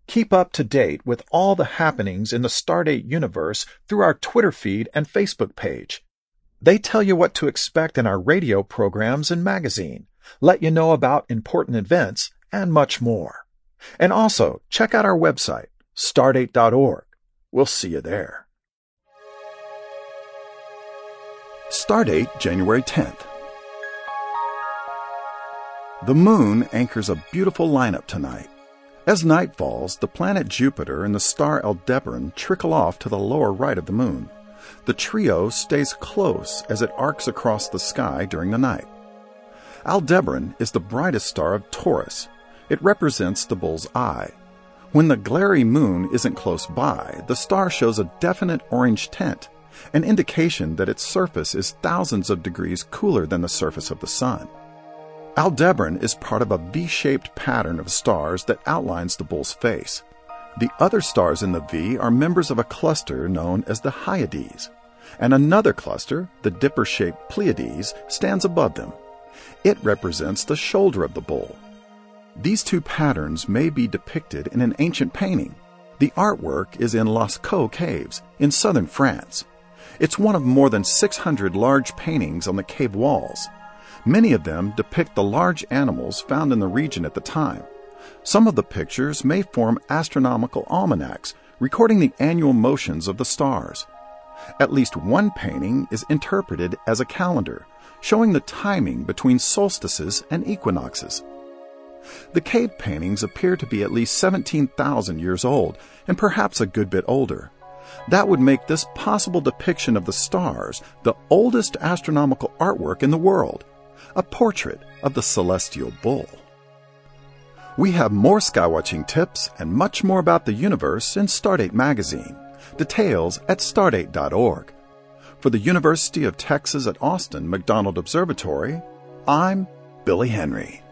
Keep up to date with all the happenings in the Stardate universe through our Twitter feed and Facebook page. They tell you what to expect in our radio programs and magazine, let you know about important events, and much more. And also, check out our website, stardate.org. We'll see you there. Stardate, January 10th. The moon anchors a beautiful lineup tonight. As night falls, the planet Jupiter and the star Aldebaran trickle off to the lower right of the moon. The trio stays close as it arcs across the sky during the night. Aldebaran is the brightest star of Taurus. It represents the bull's eye. When the glary moon isn't close by, the star shows a definite orange tint, an indication that its surface is thousands of degrees cooler than the surface of the sun. Aldebaran is part of a V-shaped pattern of stars that outlines the bull's face. The other stars in the V are members of a cluster known as the Hyades, and another cluster, the dipper-shaped Pleiades, stands above them. It represents the shoulder of the bull. These two patterns may be depicted in an ancient painting. The artwork is in Lascaux Caves in southern France. It's one of more than 600 large paintings on the cave walls. Many of them depict the large animals found in the region at the time. Some of the pictures may form astronomical almanacs, recording the annual motions of the stars. At least one painting is interpreted as a calendar, showing the timing between solstices and equinoxes. The cave paintings appear to be at least 17,000 years old, and perhaps a good bit older. That would make this possible depiction of the stars the oldest astronomical artwork in the world, a portrait of the celestial bull. We have more skywatching tips and much more about the universe in Stardate magazine. Details at stardate.org. For the University of Texas at Austin McDonald Observatory, I'm Billy Henry.